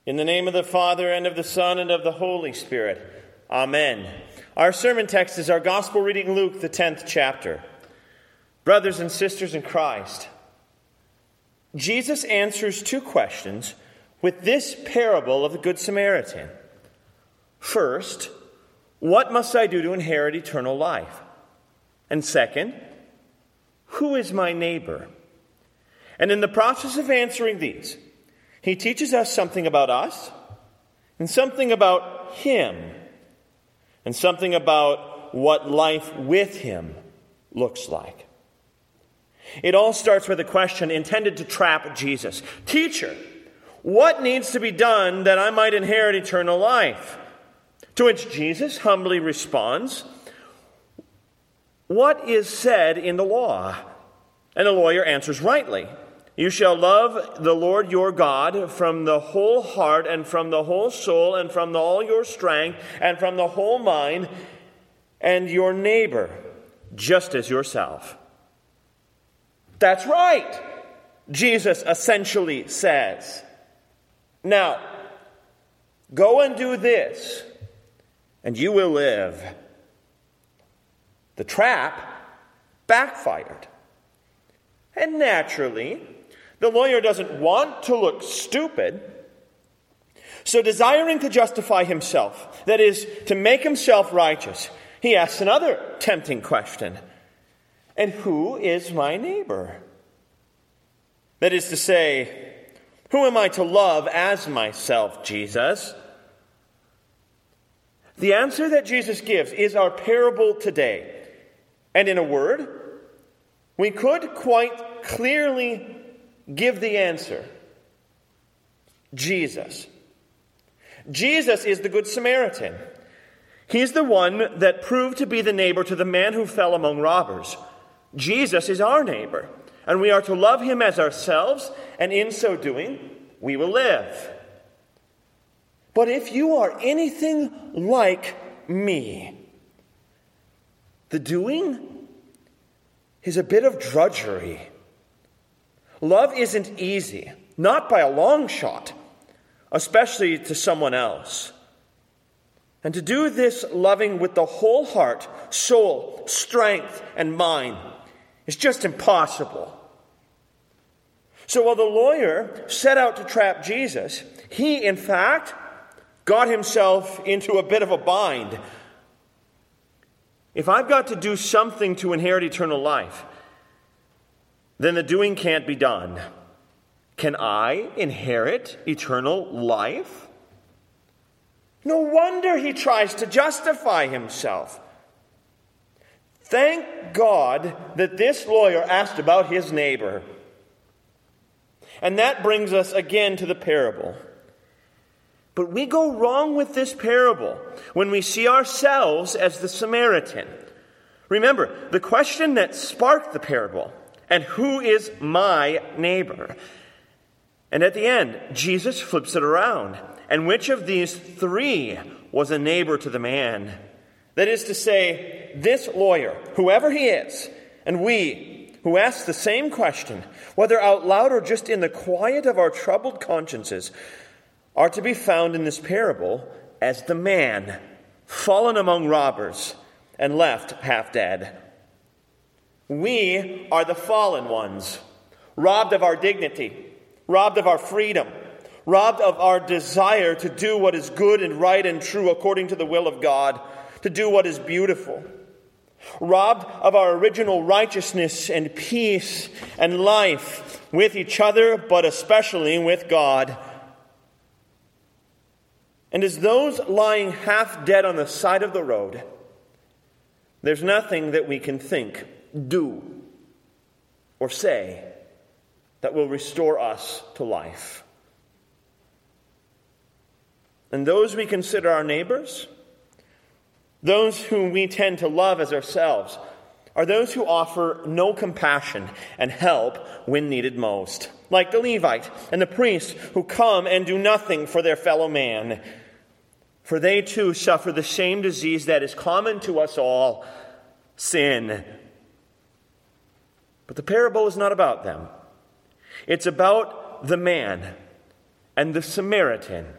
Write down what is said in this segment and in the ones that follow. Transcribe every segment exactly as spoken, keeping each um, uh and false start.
In the name of the Father, and of the Son, and of the Holy Spirit. Amen. Our sermon text is our gospel reading, Luke, the tenth chapter. Brothers and sisters in Christ, Jesus answers two questions with this parable of the Good Samaritan. First, what must I do to inherit eternal life? And second, who is my neighbor? And in the process of answering these, he teaches us something about us, and something about him, and something about what life with him looks like. It all starts with a question intended to trap Jesus. Teacher, what needs to be done that I might inherit eternal life? To which Jesus humbly responds, what is said in the law? And the lawyer answers rightly. You shall love the Lord your God from the whole heart and from the whole soul and from all your strength and from the whole mind, and your neighbor just as yourself. That's right, Jesus essentially says. Now, go and do this, and you will live. The trap backfired. And naturally, the lawyer doesn't want to look stupid. So desiring to justify himself, that is, to make himself righteous, he asks another tempting question. And who is my neighbor? That is to say, who am I to love as myself, Jesus? The answer that Jesus gives is our parable today. And in a word, we could quite clearly give the answer. Jesus. Jesus is the Good Samaritan. He's the one that proved to be the neighbor to the man who fell among robbers. Jesus is our neighbor, and we are to love him as ourselves, and in so doing, we will live. But if you are anything like me, the doing is a bit of drudgery. Love isn't easy, not by a long shot, especially to someone else. And to do this loving with the whole heart, soul, strength, and mind is just impossible. So while the lawyer set out to trap Jesus, he, in fact, got himself into a bit of a bind. If I've got to do something to inherit eternal life, then the doing can't be done. Can I inherit eternal life? No wonder he tries to justify himself. Thank God that this lawyer asked about his neighbor. And that brings us again to the parable. But we go wrong with this parable when we see ourselves as the Samaritan. Remember, the question that sparked the parable, and who is my neighbor? And at the end, Jesus flips it around. And which of these three was a neighbor to the man? That is to say, this lawyer, whoever he is, and we, who ask the same question, whether out loud or just in the quiet of our troubled consciences, are to be found in this parable as the man fallen among robbers and left half dead. We are the fallen ones, robbed of our dignity, robbed of our freedom, robbed of our desire to do what is good and right and true according to the will of God, to do what is beautiful, robbed of our original righteousness and peace and life with each other, but especially with God. And as those lying half dead on the side of the road, there's nothing that we can think, do, or say that will restore us to life. And those we consider our neighbors, those whom we tend to love as ourselves, are those who offer no compassion and help when needed most. Like the Levite and the priest who come and do nothing for their fellow man. For they too suffer the same disease that is common to us all, sin. But the parable is not about them. It's about the man and the Samaritan.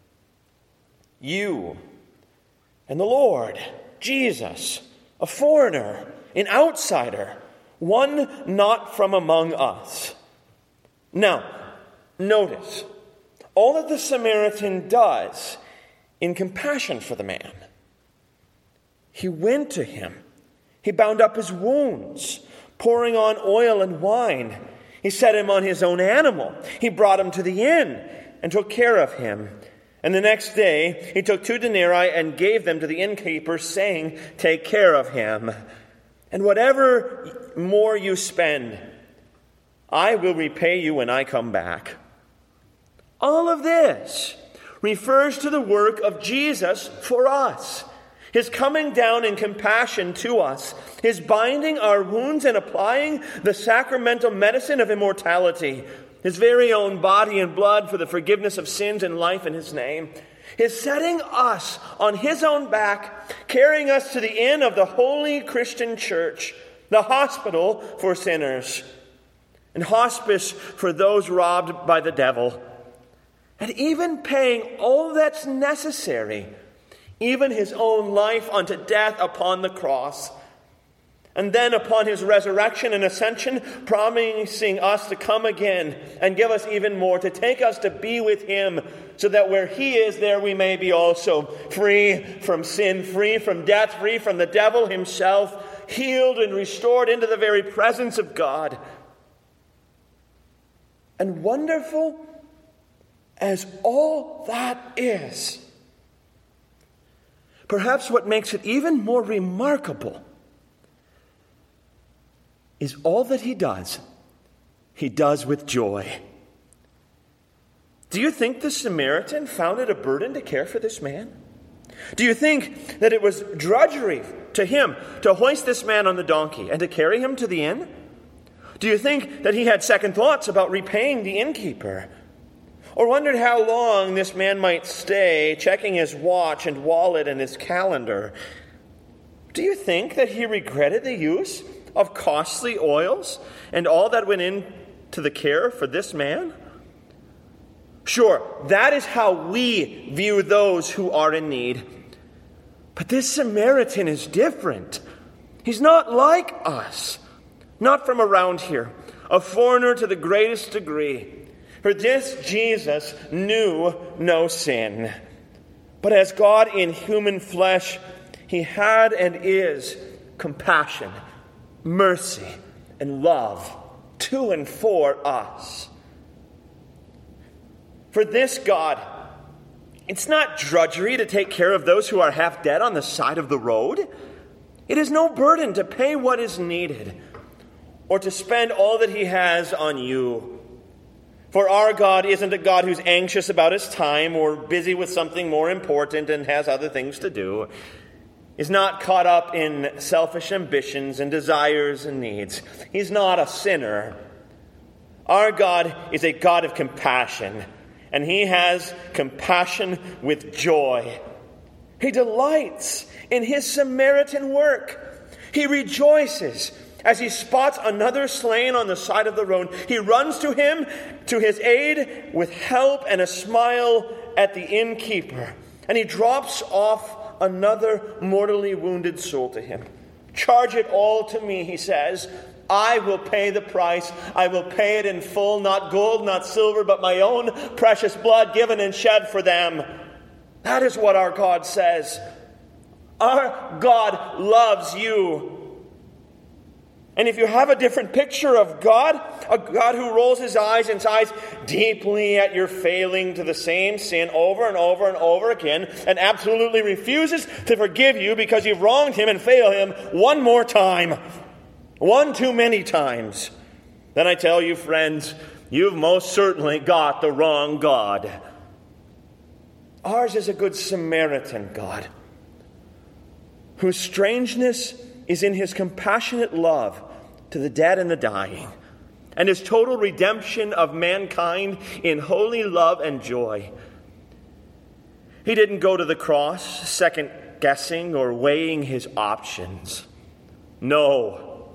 You and the Lord, Jesus, a foreigner, an outsider, one not from among us. Now, notice all that the Samaritan does in compassion for the man. He went to him. He bound up his wounds, pouring on oil and wine. He set him on his own animal. He brought him to the inn and took care of him. And the next day he took two denarii and gave them to the innkeeper, saying, "Take care of him. And whatever more you spend, I will repay you when I come back." All of this refers to the work of Jesus for us. His coming down in compassion to us, his binding our wounds and applying the sacramental medicine of immortality, his very own body and blood for the forgiveness of sins and life in his name, his setting us on his own back, carrying us to the inn of the holy Christian church, the hospital for sinners, and hospice for those robbed by the devil, and even paying all that's necessary, even his own life unto death upon the cross. And then upon his resurrection and ascension, promising us to come again and give us even more, to take us to be with him, so that where he is, there we may be also, free from sin, free from death, free from the devil himself, healed and restored into the very presence of God. And wonderful as all that is, perhaps what makes it even more remarkable is all that he does, he does with joy. Do you think the Samaritan found it a burden to care for this man? Do you think that it was drudgery to him to hoist this man on the donkey and to carry him to the inn? Do you think that he had second thoughts about repaying the innkeeper? Or wondered how long this man might stay, checking his watch and wallet and his calendar? Do you think that he regretted the use of costly oils and all that went into the care for this man? Sure, that is how we view those who are in need. But this Samaritan is different. He's not like us, not from around here, a foreigner to the greatest degree. For this Jesus knew no sin. But as God in human flesh, he had and is compassion, mercy, and love to and for us. For this God, it's not drudgery to take care of those who are half dead on the side of the road. It is no burden to pay what is needed or to spend all that he has on you. For our God isn't a God who's anxious about his time or busy with something more important and has other things to do. He's not caught up in selfish ambitions and desires and needs. He's not a sinner. Our God is a God of compassion, and he has compassion with joy. He delights in his Samaritan work. He rejoices as he spots another slain on the side of the road. He runs to him, to his aid, with help and a smile at the innkeeper. And he drops off another mortally wounded soul to him. "Charge it all to me," he says. "I will pay the price. I will pay it in full, not gold, not silver, but my own precious blood given and shed for them." That is what our God says. Our God loves you. And if you have a different picture of God, a God who rolls his eyes and sighs deeply at your failing to the same sin over and over and over again, and absolutely refuses to forgive you because you've wronged him and failed him one more time, one too many times, then I tell you, friends, you've most certainly got the wrong God. Ours is a good Samaritan God, whose strangeness is in his compassionate love to the dead and the dying, and his total redemption of mankind in holy love and joy. He didn't go to the cross second-guessing or weighing his options. No,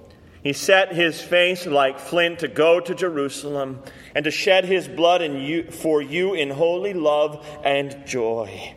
He set his face like flint to go to Jerusalem and to shed his blood in you, for you in holy love and joy.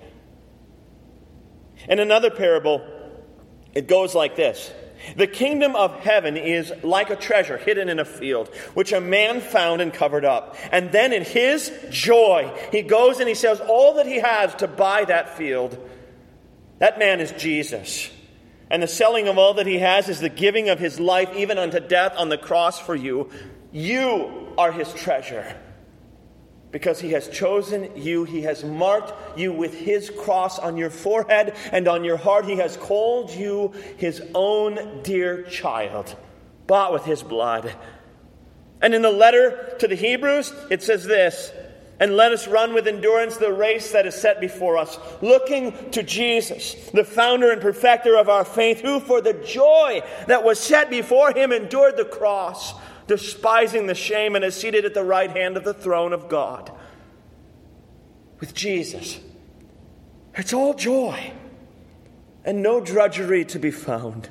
In another parable, it goes like this. The kingdom of heaven is like a treasure hidden in a field, which a man found and covered up. And then in his joy, he goes and he sells all that he has to buy that field. That man is Jesus. And the selling of all that he has is the giving of his life, even unto death on the cross for you. You are his treasure. Because he has chosen you, he has marked you with his cross on your forehead and on your heart. He has called you his own dear child, bought with his blood. And in the letter to the Hebrews, it says this, and let us run with endurance the race that is set before us, looking to Jesus, the founder and perfecter of our faith, who for the joy that was set before him endured the cross, despising the shame, and is seated at the right hand of the throne of God. With Jesus, it's all joy and no drudgery to be found.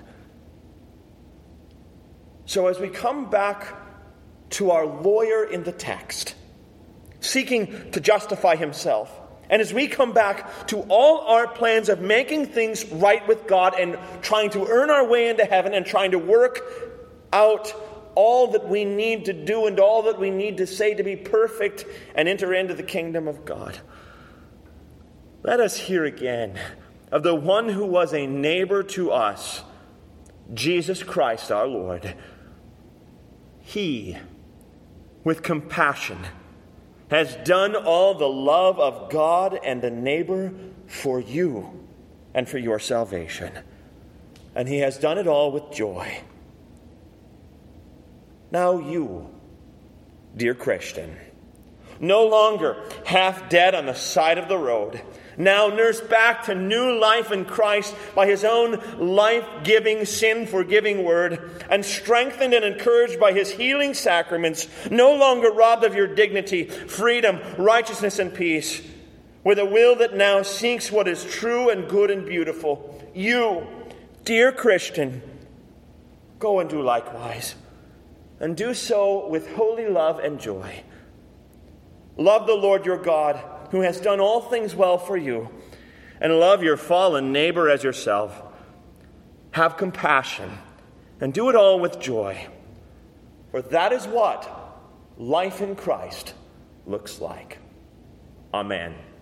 So as we come back to our lawyer in the text, seeking to justify himself, and as we come back to all our plans of making things right with God and trying to earn our way into heaven and trying to work out all that we need to do and all that we need to say to be perfect and enter into the kingdom of God, let us hear again of the one who was a neighbor to us, Jesus Christ our Lord. He, with compassion, has done all the love of God and the neighbor for you and for your salvation. And he has done it all with joy. Now you, dear Christian, no longer half dead on the side of the road, now nursed back to new life in Christ by his own life-giving, sin-forgiving word, and strengthened and encouraged by his healing sacraments, no longer robbed of your dignity, freedom, righteousness, and peace, with a will that now seeks what is true and good and beautiful. You, dear Christian, go and do likewise, and do so with holy love and joy. Love the Lord your God, who has done all things well for you, and love your fallen neighbor as yourself. Have compassion, and do it all with joy, for that is what life in Christ looks like. Amen.